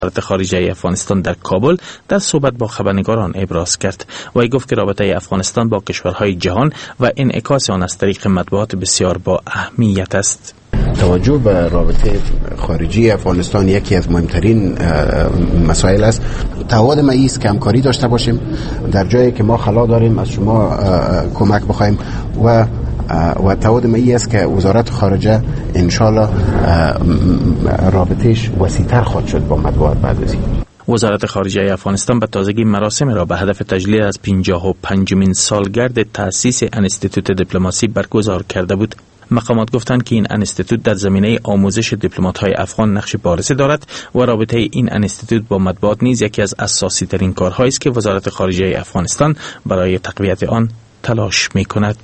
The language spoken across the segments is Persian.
وزارت خارجه افغانستان در کابل در صحبت با خبرنگاران ابراز کرد و گفت که رابطه افغانستان با کشورهای جهان و انعکاس آن از طریق مطبوعات بسیار با اهمیت است. توجه به رابطه خارجی افغانستان یکی از مهمترین مسائل است. تعهد ما است که همکاری داشته باشیم، در جایی که ما خلا داریم از شما کمک بخوایم و تعهد ما است که وزارت خارجه انشالله رابطهش وسیع‌تر خواهد شد با مطبوعات بعد از این. وزارت خارجه افغانستان به تازگی مراسم را به هدف تجلیل از 55مین سالگرد تأسیس انستیتوت دیپلماسی برگزار کرده بود. مقامات گفتند که این انستیتوت در زمینه آموزش دیپلمات‌های افغان نقش بارزی دارد و رابطه این انستیتوت با مطبوعات نیز یکی از اساسی ترین کارهایی است که وزارت خارجه افغانستان برای تقویت آن تلاش می‌کند.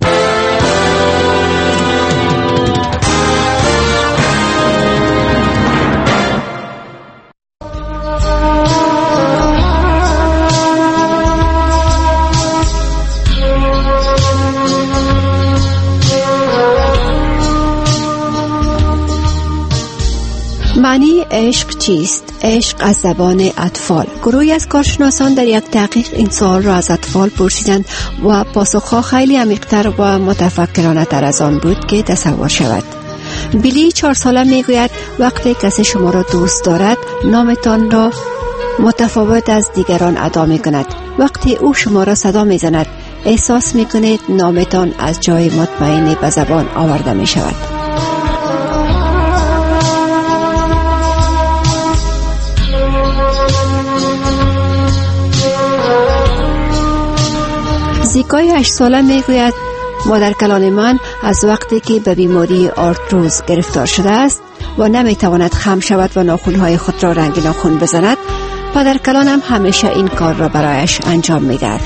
معنی عشق چیست؟ عشق از زبان اطفال. گروهی از کارشناسان در یک تحقیق این سوال را از اطفال پرسیدند و پاسخها خیلی عمیق‌تر و متفکرانه تر از آن بود که تصور شود. بیلی 4 ساله میگوید وقتی کسی شما را دوست دارد نامتان را متفاوت از دیگران ادا می کند. وقتی او شما را صدا می زند احساس می کنید نامتان از جای مطمئن به زبان آورده می شود. زیکای 8 ساله میگوید مادر کلان من از وقتی که به بیماری آرتروز گرفتار شده است و نمیتواند خم شود و ناخنهای خود را رنگ ناخن بزند، پدر کلانم همیشه این کار را برایش انجام میدهد.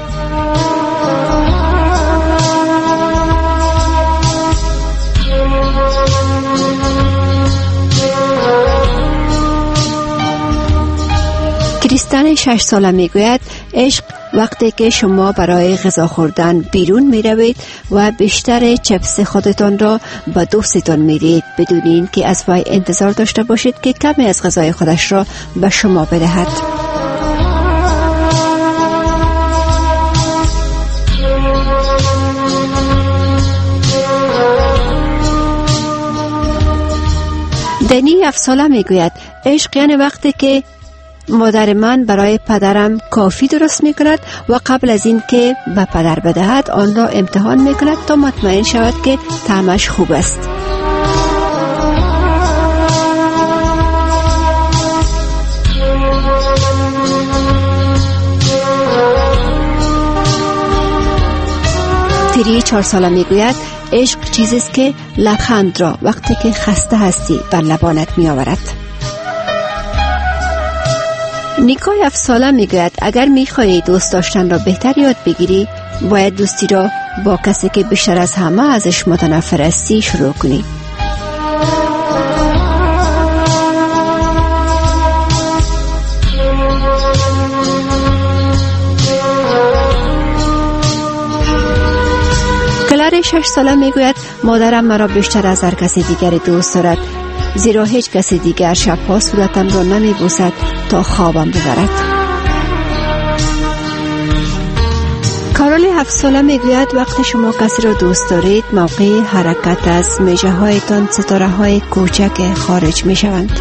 کریستین 6 ساله میگوید عشق وقتی که شما برای غذا خوردن بیرون می روید و بیشتر چپس خودتان را به دوستتان می دهید بدون این که از وی انتظار داشته باشید که کمی از غذای خودش را به شما بدهد. دنی 7 ساله می گوید عشق یعنی وقتی که مادر من برای پدرم کافی درست می کند و قبل از این که به پدر بدهد آن را امتحان می کند تا مطمئن شود که طعمش خوب است. تری 4 ساله می گوید عشق چیزی است که لبخند را وقتی که خسته هستی بر لبانت می آورد. نیکای 7 ساله میگوید اگر میخواهی دوست داشتن را بهتر یاد بگیری باید دوستی را با کسی که بیشتر از همه ازش متنفر هستی شروع کنی. کلار 6 ساله میگوید مادرم مرا بیشتر از هر کسی دیگر دوست دارد زیرا هیچ کسی دیگر شبها صورتم را نمی بوسد تا خوابم ببرد. کارول 7 ساله میگوید وقتی شما کسی را دوست دارید موقع حرکت از میژه هایتان ستاره های کوچک خارج می شوند.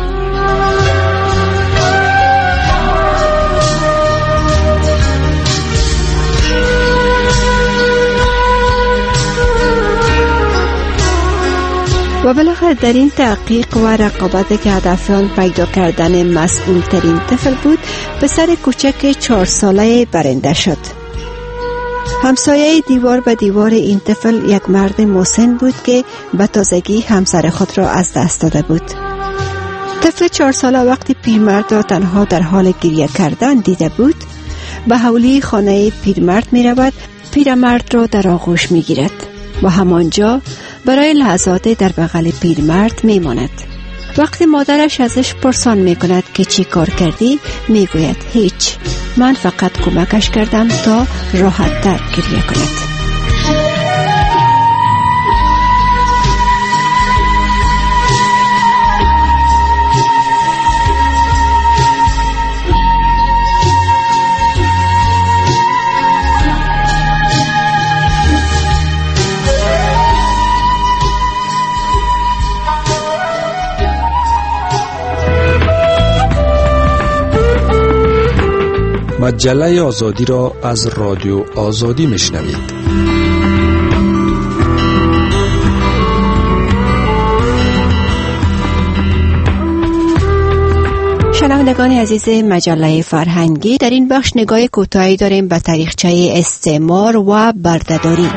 و بالاخره در این تحقیق و رقابت که هدف آن پیدا کردن مسئول ترین طفل بود پسر کوچک 4 ساله برنده شد. همسایه دیوار به دیوار این طفل یک مرد مسن بود که به تازگی همسر خود را از دست داده بود. طفل 4 ساله وقتی پیرمرد را تنها در حال گریه کردن دیده بود به حولی خانه پیرمرد می رود، پیرمرد را در آغوش می گیرد و همانجا برای لحظات در بغل پیرمرد می ماند. وقتی مادرش ازش پرسان می کند که چی کار کردی می گوید هیچ، من فقط کمکش کردم تا راحت تر گریه کند. مجله آزادی را از رادیو آزادی میشنوید. شنوندگان عزیز مجله فرهنگی، در این بخش نگاه کوتاهی داریم به تاریخچه استعمار و بردهداری.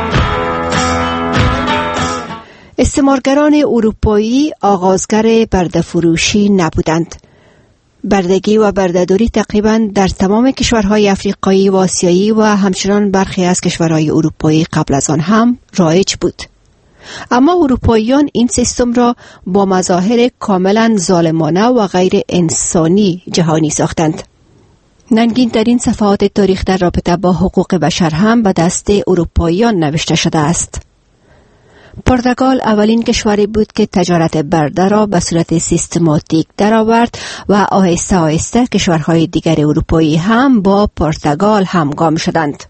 استعمارگران اروپایی آغازگر برده‌فروشی نبودند. بردگی و بردهداری تقریباً در تمام کشورهای افریقایی و آسیایی و همچنان برخی از کشورهای اروپایی قبل از آن هم رایج بود. اما اروپاییان این سیستم را با مظاهر کاملا ظالمانه و غیر انسانی جهانی ساختند. ننگین در این صفحات تاریخ در رابطه با حقوق بشر هم به دست اروپاییان نوشته شده است. پرتغال اولین کشوری بود که تجارت برده را به صورت سیستماتیک درآورد و آهسته آهسته کشورهای دیگر اروپایی هم با پرتغال همگام شدند.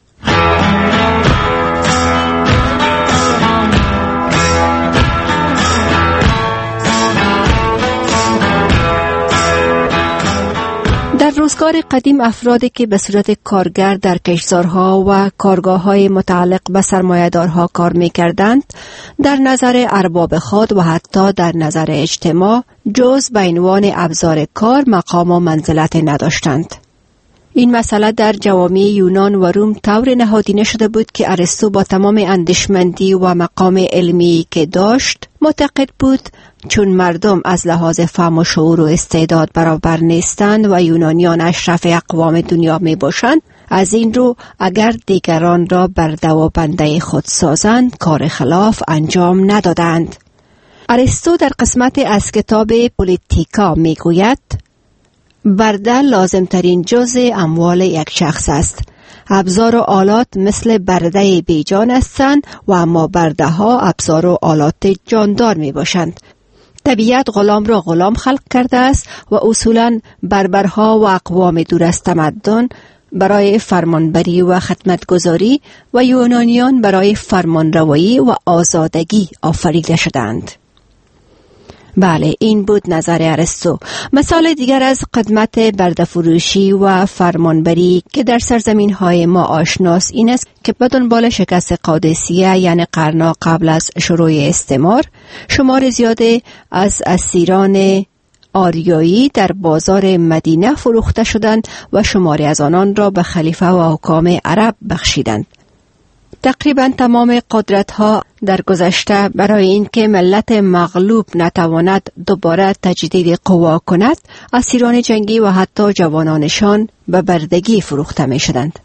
در روزگار قدیم افرادی که به صورت کارگر در کشتزارها و کارگاه‌های متعلق به سرمایه‌دارها کار می‌کردند، در نظر ارباب خود و حتی در نظر اجتماع جز به عنوان ابزار کار مقام و منزلت نداشتند. این مسئله در جوامع یونان و روم طور نهادینه شده بود که ارسطو با تمام اندیشمندی و مقام علمی که داشت معتقد بود چون مردم از لحاظ فهم و شعور و استعداد برابر نیستند و یونانیان اشرف اقوام دنیا می باشند، از این رو اگر دیگران را برده و بنده خود سازند کار خلاف انجام ندادند. ارسطو در قسمت از کتاب پولیتیکا می گوید برده لازم ترین جزء اموال یک شخص است. ابزار و آلات مثل برده بیجان هستند و اما برده ها ابزار و آلات جاندار می باشند. طبیعت غلام را غلام خلق کرده است و اصولاً بربرها و اقوام دور از تمدن برای فرمانبری و خدمتگزاری و یونانیان برای فرمانروایی و آزادگی آفریده شدند. بله، این بود نظر ارسطو. مثال دیگر از خدمت برده‌فروشی و فرمانبری که در سرزمین‌های ما آشناست این است که به دنبال شکست قادسیه یعنی قرن‌ها قبل از شروع استعمار، شمار زیادی از اسیران آریایی در بازار مدینه فروخته شدند و شماری از آنان را به خلیفه و حکام عرب بخشیدند. تقریبا تمام قدرت‌ها در گذشته برای اینکه ملت مغلوب نتواند دوباره تجدید قوا کند، اسیران جنگی و حتی جوانانشان به بردگی فروخته می‌شدند.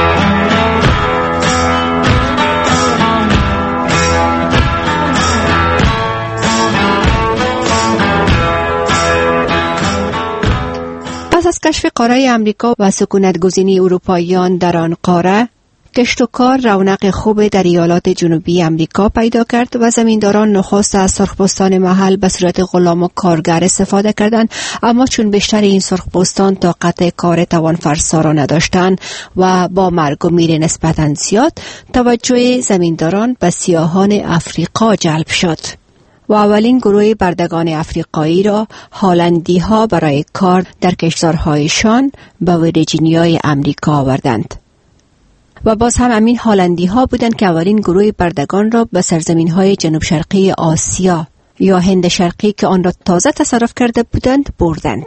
پس از کشف قاره امریکا و سکونت‌گزینی اروپاییان در آن قاره، کشت و کار رونق خوب در ایالات جنوبی امریکا پیدا کرد و زمینداران نخست از سرخپوستان محل به صورت غلام و کارگر استفاده کردند، اما چون بیشتر این سرخپوستان طاقت کار توانفرسا را نداشتند و با مرگ و میر نسبتاً زیاد، توجه زمینداران به سیاهان افریقا جلب شد و اولین گروه بردگان افریقایی را هالندی ها برای کار در کشتزارهایشان به ویرجینیای امریکا آوردند. و باز هم همین هالندی ها بودند که اولین گروه بردگان را به سرزمین های جنوب شرقی آسیا یا هند شرقی که آن را تازه تصرف کرده بودند بردند.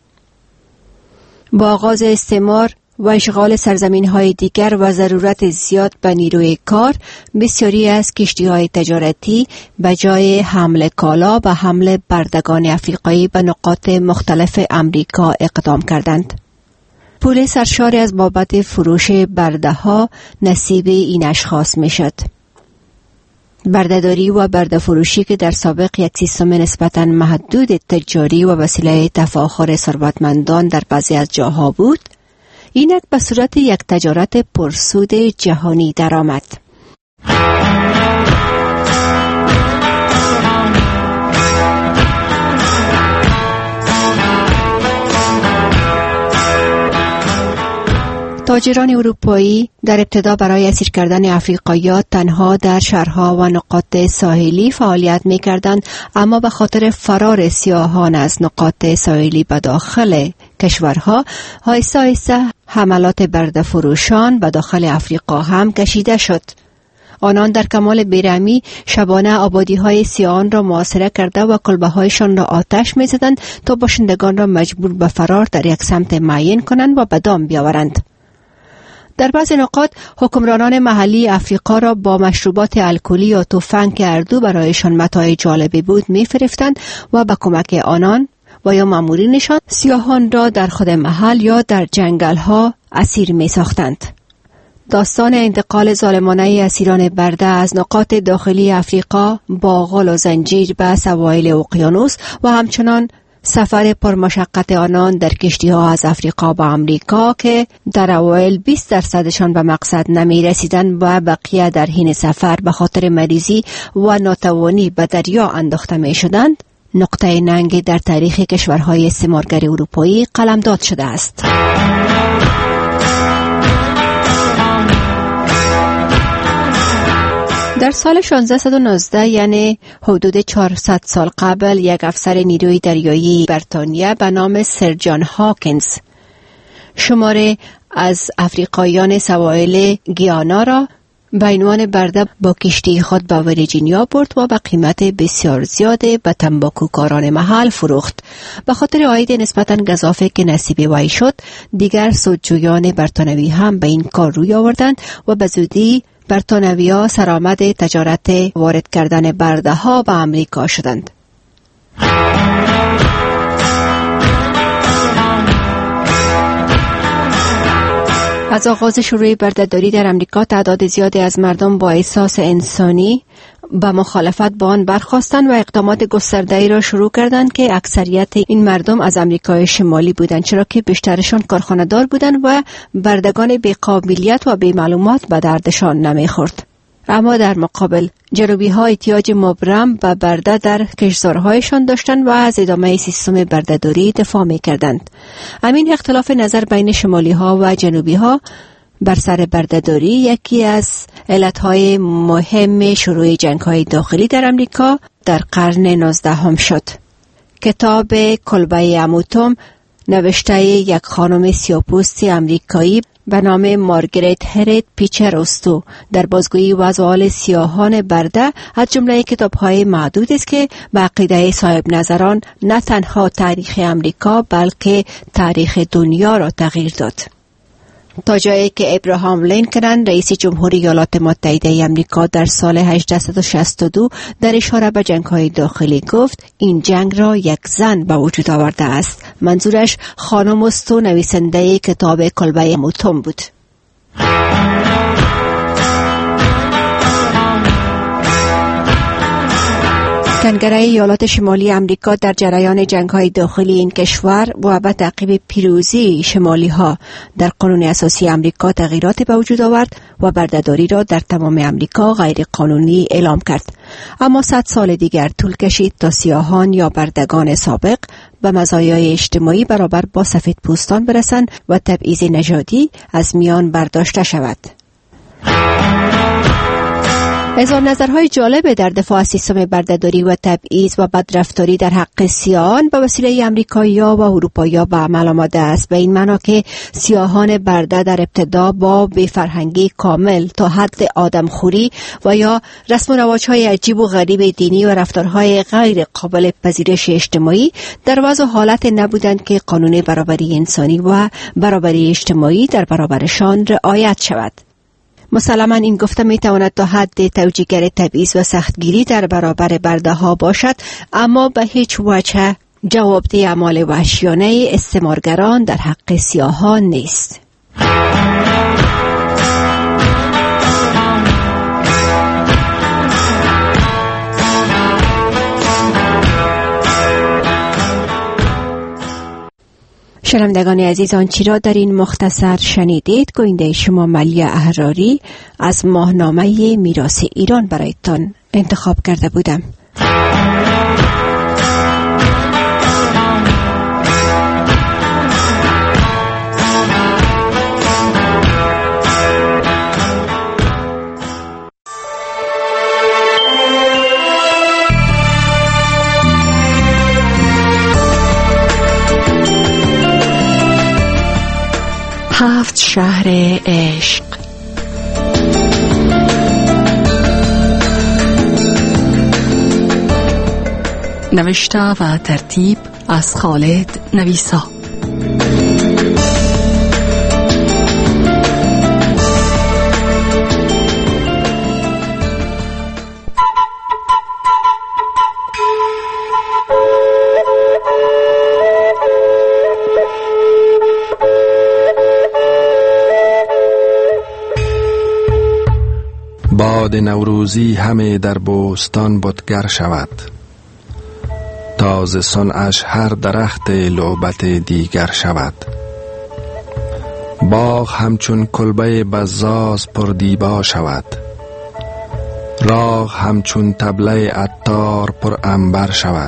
با آغاز استعمار و اشغال سرزمین های دیگر و ضرورت زیاد به نیروی کار، بسیاری از کشتی های تجارتی به جای حمل کالا به حمل بردگان افریقایی به نقاط مختلف امریکا اقدام کردند. پول سرشاری از بابت فروش برده ها نصیب این اشخاص می شد. بردهداری و برده فروشی که در سابق یک سیستم نسبتاً محدود تجاری و وسیله تفاخر ثروتمندان در بعضی از جاها بود، اینک به صورت یک تجارت پرسود جهانی درآمد. تاجران اروپایی در ابتدا برای اسیر کردن افریقایی‌ها تنها در شهرها و نقاط ساحلی فعالیت می‌کردند، اما به خاطر فرار سیاهان از نقاط ساحلی به داخل کشورها، آهسته آهسته حملات برده فروشان به داخل افریقا هم کشیده شد. آنان در کمال بیرحمی شبانه آبادی‌های سیاهان را محاصره کرده و کلبه‌هایشان را آتش می‌زدند تا باشندگان را مجبور به فرار در یک سمت معین کنند و به دام بیاورند. در بعضی نقاط حکمرانان محلی افریقا را با مشروبات الکلی یا تفنگ که اردو برایشان متاع جالبی بود می‌فریفتند و به کمک آنان و یا مامورینشان سیاهان را در خود محل یا در جنگل‌ها اسیر می‌ساختند. داستان انتقال ظالمانه اسیران برده از نقاط داخلی افریقا با غل و زنجیر به سواحل اقیانوس و همچنان سفر پرمشقت آنان در کشتی‌ها از افریقا به امریکا که در اوایل 20% به مقصد نمی رسیدند و بقیه در حین سفر به خاطر مریضی و ناتوانی به دریا انداخته می شدند، نقطه ننگ در تاریخ کشورهای استعمارگر اروپایی قلمداد شده است. در سال 1619 یعنی حدود 400 سال قبل یک افسر نیروی دریایی بریتانیا به نام سر جان هاکینز شماره از افریقاییان سواحل گیانا را به عنوان برده با کشتی خود به ویرجینیا برد و به قیمت بسیار زیاد به تنباکوکاران محل فروخت. به خاطر عاید نسبتاً گزافه که نصیب وی شد، دیگر سودجویان بریتانیایی هم به این کار روی آوردند و به زودی بریتانیایی‌ها سرآمد تجارت وارد کردن برده ها به امریکا شدند. از آغاز شروع بردهداری در امریکا تعداد زیادی از مردم با احساس انسانی به مخالفت با آن برخاستند و اقدامات گسترده‌ای را شروع کردند که اکثریت این مردم از امریکای شمالی بودند، چرا که بیشترشان کارخانه‌دار بودند و بردگان بی‌قابلیت و بی‌معلومات به دردشان نمی‌خورد. اما در مقابل جنوبی ها احتیاج مبرم به برده در کشتزارهایشان داشتند و از ادامه سیستم بردهداری دفاع می‌کردند. همین اختلاف نظر بین شمالی ها و جنوبی ها بر سر بردهداری یکی از علتهای مهم شروع جنگ‌های داخلی در امریکا در قرن 19 شد. کتاب کلبه اموتوم نوشته یک خانم سیاه‌پوست امریکایی به نام مارگریت هرت پیچر استو در بازگویی وضع حال سیاهان برده از جمله کتاب‌های معدود است که به عقیده صاحب نظران نه تنها تاریخ امریکا بلکه تاریخ دنیا را تغییر داد. تا جایی که ابراهام لینکن رئیس جمهوری ایالات متحده آمریکا در سال 1862 در اشاره به جنگ‌های داخلی گفت این جنگ را یک زن به وجود آورده است. منظورش خانم استو نویسنده کتاب کلبه اموتوم بود. کنگره ایالات شمالی امریکا در جریان جنگ‌های داخلی این کشور و به تعقیب پیروزی شمالی‌ها در قانون اساسی امریکا تغییرات به وجود آورد و بردهداری را در تمام امریکا غیر قانونی اعلام کرد. اما 100 سال دیگر طول کشید تا سیاهان یا بردگان سابق به مزایای اجتماعی برابر با سفیدپوستان برسند و تبعیض نژادی از میان برداشته شود. اظهار نظرهای جالب در دفاع از سیستم بردهداری و تبعیض و بدرفتاری در حق سیاهان به وسیله امریکایی‌ها و اروپایی‌ها به عمل آمده است، به این معنا که سیاهان برده در ابتدا با بی‌فرهنگی کامل تا حد آدمخوری و یا رسم و رواج‌های عجیب و غریب دینی و رفتارهای غیر قابل پذیرش اجتماعی در وضع حالت نبودند که قانون برابری انسانی و برابری اجتماعی در برابرشان رعایت شود. مسلماً این گفته می تواند تا حد توجیهگر تبعیض و سختگیری در برابر برده ها باشد، اما به هیچ وجه جوابدهی اعمال وحشیانه استعمارگران در حق سیاهان نیست. شنوندگان عزیز، آنچه را در این مختصر شنیدید گوینده شما ملیه احراری از ماهنامه میراث ایران برایتان انتخاب کرده بودم. 7 شهر عشق. نوشته و ترتیب از خالد نویسا. باد نوروزی همه در بوستان بتگر شود، تازه صنعش هر درخت لعبت دیگر شود. باغ همچون کلبه بزاز پر دیبا شود، راغ همچون طبله عطار پر عنبر شود.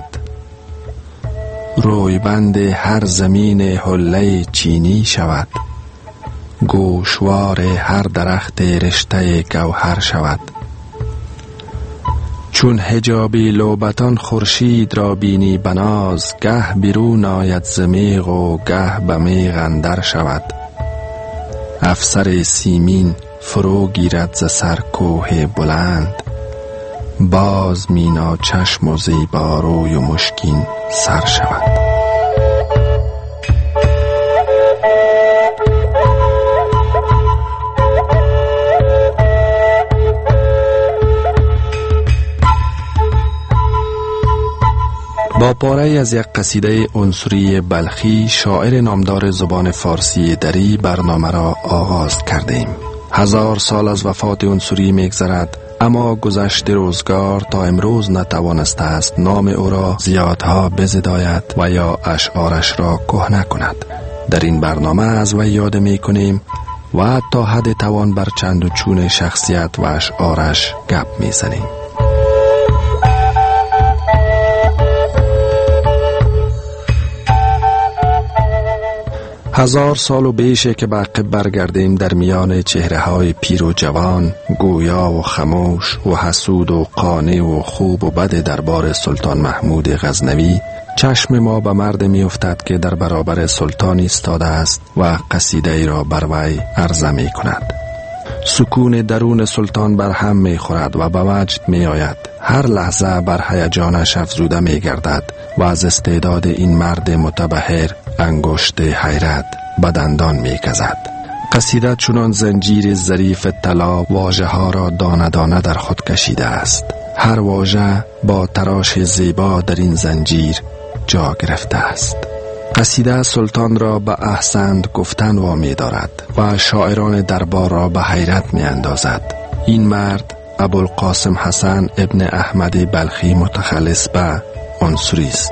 رویبند هر زمین حله چینی شود، گوشوار هر درخت رشته گوهر شود. چون حجابی لوبتان خورشید را بینی بناز، گه بیرون آید ز میغ و گه به میغ اندر شود. افسر سیمین فرو گیرد ز سر کوه بلند، باز مینا چشم و زیبا روی و مشکین سر شود. با پاره از یک قصیده عنصری بلخی، شاعر نامدار زبان فارسی دری برنامه را آغاز کردیم. 1000 سال از وفات عنصری میگذرد، اما گذشت روزگار تا امروز نتوانسته است نام او را زیادها بزداید و یا اشعارش را کهنه کند. در این برنامه از وی یاد می کنیم و تا حد توان بر چند و چون شخصیت و اشعارش گپ می زنیم. 1000 سال و بیشه که به عقب برگردیم، در میان چهره های پیر و جوان، گویا و خموش و حسود و قانع و خوب و بد دربار سلطان محمود غزنوی، چشم ما به مرد می افتد که در برابر سلطان ایستاده است و قصیده ای را بر وی عرضه می کند. سکون درون سلطان بر هم می خورد و به وجد می آید. هر لحظه بر هیجانش افزوده می گردد و از استعداد این مرد متبحر انگشت حیرت به دندان می گزد. قصیده چنان زنجیر ظریف طلا واژه ها را دانه دانه در خود کشیده است. هر واژه با تراش زیبا در این زنجیر جا گرفته است. قصیده سلطان را به احسنت گفتن وامی دارد و شاعران دربار را به حیرت می اندازد. این مرد ابوالقاسم حسن ابن احمد بلخی متخلص به عنصری است.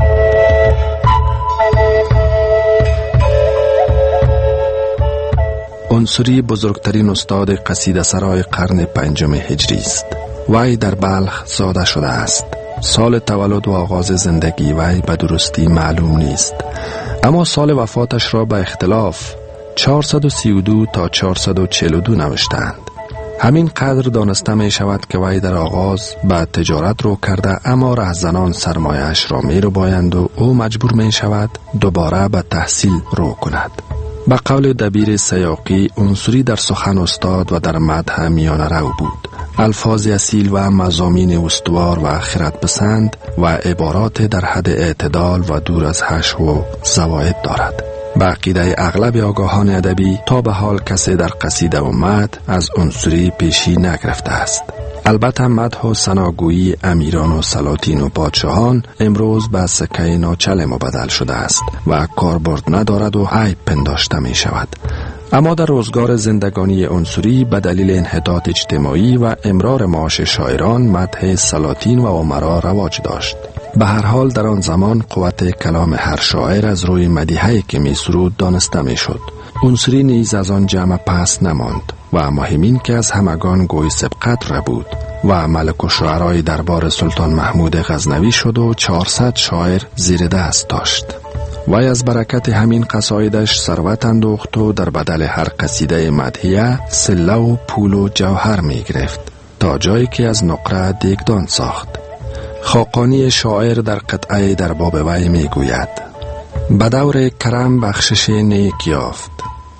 عنصری بزرگترین استاد قصیده سرای قرن 5 هجری است. وی در بلخ زاده شده است. سال تولد و آغاز زندگی وی به درستی معلوم نیست، اما سال وفاتش را به اختلاف 432 تا 442 نوشتند. همین قدر دانسته می شود که وی در آغاز به تجارت رو کرده، اما رهزنان سرمایه‌اش را می رو بایند و او مجبور می شود دوباره به تحصیل رو کند. به قول دبیر سیاقی، عنصری در سخن استاد و در مدح میانه رو بود. الفاظ اصیل و مضامین استوار و خردپسند و عبارات در حد اعتدال و دور از حشو و زواید دارد. به عقیده اغلب آگاهان ادبی تا به حال کسی در قصیده و مدح از عنصری پیشی نگرفته است. البته مدح و ثناگویی امیران و سلاطین و پادشاهان امروز به سکه ناچل مبدل شده است و کاربرد ندارد و عیب پنداشته می شود. اما در روزگار زندگانی عنصری به دلیل انحطاط اجتماعی و امرار معاش شاعران، مدح سلاطین و امرا رواج داشت. به هر حال در آن زمان قوت کلام هر شاعر از روی مدیحه‌ای که می سرود دانسته می شد. عنصری نیز از آن جمع پس نماند و مهمین که از همگان گوی سبقت را بود و ملک و شعرای دربار سلطان محمود غزنوی شد و 400 شاعر زیر دست داشت. وی از برکت همین قصایدش ثروت اندوخت و در بدل هر قصیده مدحیه سله و پول و جوهر می گرفت تا جایی که از نقره دیگدان ساخت. خاقانی شاعر در قطعه در باب وی می گوید: به دور کرم بخشش نیک یافت،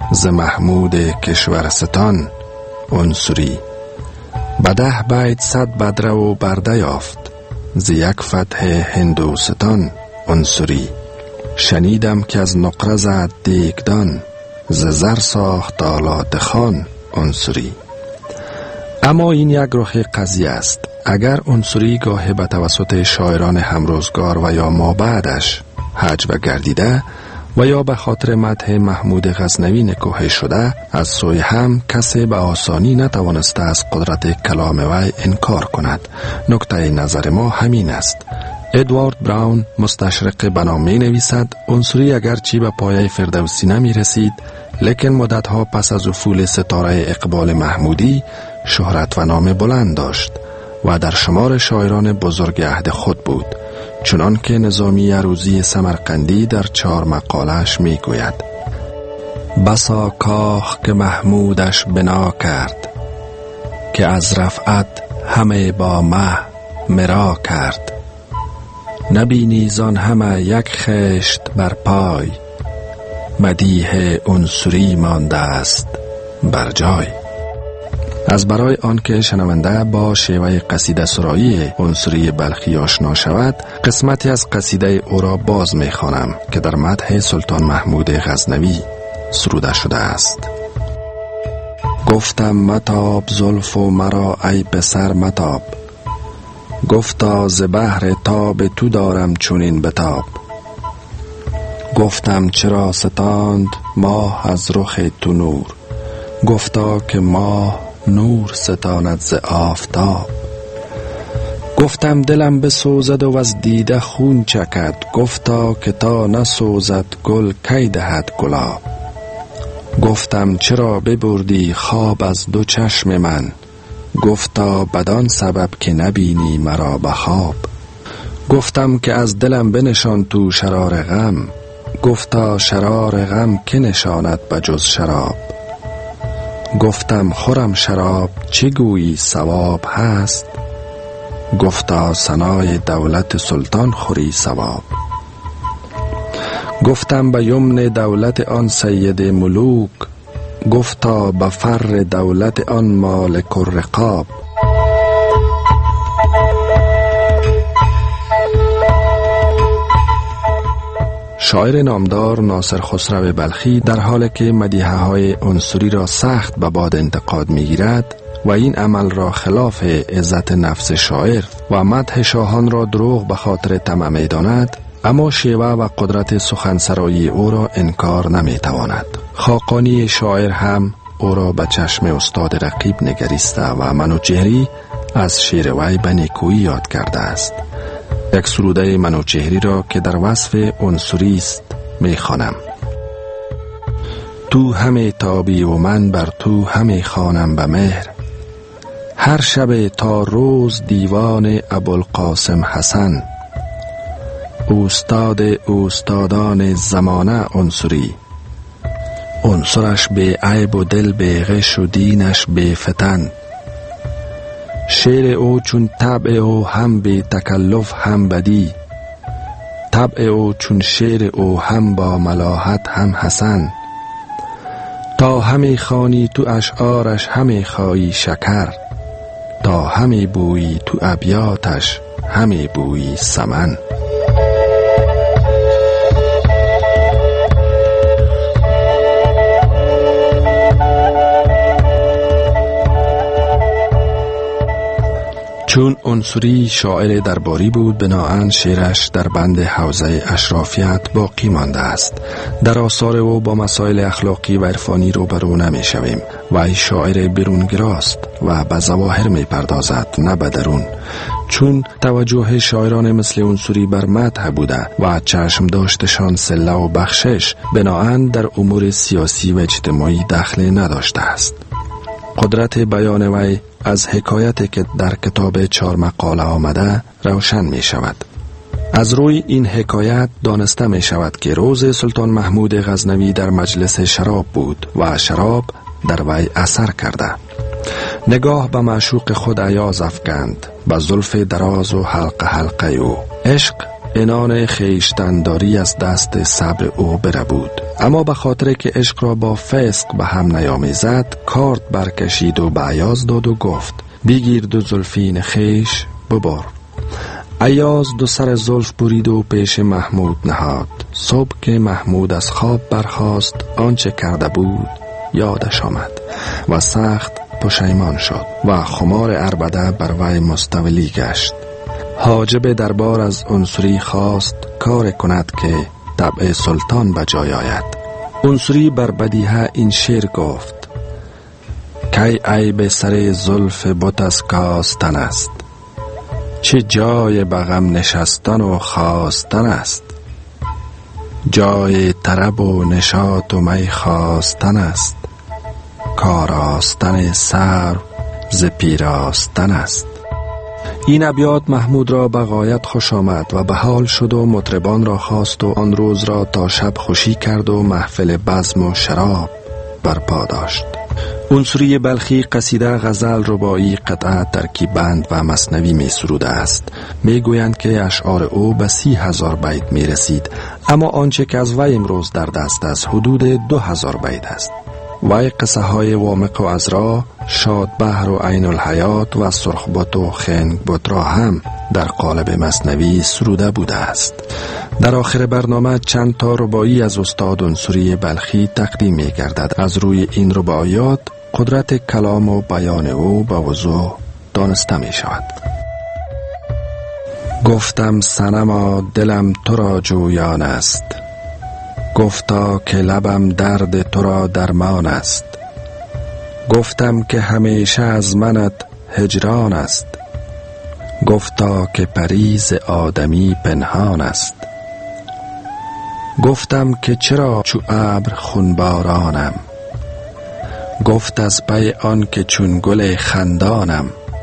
ز محمود کشورستان عنصری. به 10 بیت 100 بدره و برده یافت ز یک فتح هندوستان عنصری. شنیدم که از نقره زد دیگدان ز زر ساخت آلات خان عنصری. اما این یک رخ قضیه است. اگر عنصری گاهی به توسط شاعران همروزگار و یا ما بعدش هجو گردیده و یا به خاطر مدح محمود غزنوی نکوهی شده، از سوی هم کسی به آسانی نتوانسته از قدرت کلام وی انکار کند. نکته نظر ما همین است. ادوارد براون مستشرق بنا می نویسد عنصری اگرچه به پایه فردوسی نمی رسید، لیکن مدتها پس از افول ستاره اقبال محمودی شهرت و نام بلند داشت و در شمار شاعران بزرگ عهد خود بود، چنان که نظامی عروضی سمرقندی در 4 مقالش می گوید: بسا کاخ که محمودش بنا کرد، که از رفعت همه با مه مرا کرد. نبینی زان همه یک خشت بر پای، مدیح عنصری مانده است بر جای. از برای آنکه شنونده با شیوه قصیده سرایی عنصری بلخی آشنا شود، قسمتی از قصیده او را باز می خوانم که در مدح سلطان محمود غزنوی سروده شده است. گفتم متاب زلف و مرا ای پسر متاب، گفتا ز بحر تاب تو دارم چنین بتاب. گفتم چرا ستاند ماه از رخ تو نور، گفتا که ماه نور ستاند ز آفتاب. گفتم دلم بسوزد و از دیده خون چکد، گفتا که تا نسوزد گل کی دهد گلاب. گفتم چرا ببردی خواب از 2 چشم من، گفتا بدان سبب که نبینی مرا به خواب. گفتم که از دلم بنشان تو شرار غم، گفتا شرار غم که نشاند بجز شراب. گفتم خورم شراب چه گویی ثواب هست، گفتا ثنای دولت سلطان خوری ثواب. گفتم به یمن دولت آن سید ملوک، گفتا به فر دولت آن مالک الرقاب. شاعر نامدار ناصر خسرو بلخی در حالی که مدیحه های عنصری را سخت به باد انتقاد می گیرد و این عمل را خلاف عزت نفس شاعر و مدح شاهان را دروغ به خاطر طمع می داند، اما شیوه و قدرت سخنسرایی او را انکار نمی تواند. خاقانی شاعر هم او را به چشم استاد رقیب نگریسته و منوچهری از شعر وی به نیکویی یاد کرده است. یک سروده منوچهری را که در وصف عنصری است می خوانم. تو همی تابی و من بر تو همی خوانم به مهر، هر شب تا روز دیوان ابوالقاسم حسن. استاد استادان زمانه عنصری، عنصرش به عیب و دل به غش و دینش به فتن. شعر او چون طبع او هم به تکلف هم بدی، طبع او چون شعر او هم با ملاحت هم حسن. تا همی خوانی تو اشعارش همی خایی شکر، تا همی بویی تو ابیاتش همی بویی سمن. چون عنصری شاعر درباری بود، بناهن شعرش در بند حوزه اشرافیت باقی مانده است. در آثار او با مسائل اخلاقی و عرفانی روبرو نمی شویم. وی شاعر برونگراست و به ظواهر می پردازد نه به درون. چون توجه شاعران مثل عنصری بر مدح بوده و چشم داشتشان صله و بخشش، بناهن در امور سیاسی و اجتماعی دخل نداشته است. قدرت بیان وی از حکایتی که در کتاب 4 مقاله آمده روشن می شود. از روی این حکایت دانسته می شود که روز سلطان محمود غزنوی در مجلس شراب بود و شراب در وی اثر کرده. نگاه به معشوق خود ایاز افکند، به زلف دراز و حلقه حلقه او. عشق عنان خیشتنداری از دست صبر او بره بود. اما به خاطر که عشق را با فسق به هم نیامیزد، کارت برکشید و به ایاز داد و گفت بگیر دو زلفین خیش ببر. ایاز دو سر زلف برید و پیش محمود نهاد. صبح که محمود از خواب برخاست، آنچه کرده بود یادش آمد و سخت پشیمان شد و خمار عربده بر وی مستولی گشت. حاجب دربار از عنصری خواست کار کند که طبع سلطان به جای آید. عنصری بر بدیهه این شعر گفت: کی عیب سر زلف بت از کاستن است، چه جای به غم نشستن و خواستن است. جای طرب و نشاط و می خواستن است، کاراستن سرو ز پیراستن است. این ابیات محمود را به غایت خوش آمد و به حال شد و مطربان را خواست و آن روز را تا شب خوشی کرد و محفل بزم و شراب برپا داشت. عنصری بلخی قصیده، غزل، رباعی، قطعه، ترکیبند و مثنوی می سروده است. می گویند که اشعار او به 30,000 بیت می رسید، اما آنچه که از وی امروز در دست است حدود 2,000 بیت است. وی قصه های وامق و عذرا، شادبهر و عین الحیات و سرخبط و خنگبط را هم در قالب مثنوی سروده بوده است. در آخر برنامه چند تا رباعی از استاد عنصری بلخی تقدیم می گردد. از روی این رباعیات قدرت کلام و بیان او به وضوح دانسته می شود. گفتم صنما دلم تو را جویان است، گفتا که لبم درد تو را درمان است. گفتم که همیشه از منت هجران است، گفتا که پریز آدمی پنهان است. گفتم که چرا چو ابر خونبارانم، گفت از پی آن که چون گل خندانم.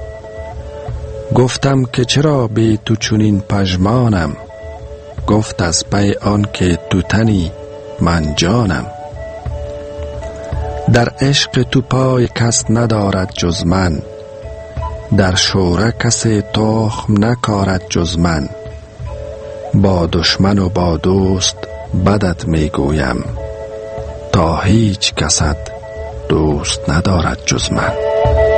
گفتم که چرا بی تو چونین پژمانم، گفت از پی آن که تو تنی من جانم. در عشق تو پای کس ندارد جز من، در شوره کس تخم نکارد جز من. با دشمن و با دوست بدت می گویم، تا هیچ کست دوست ندارد جز من.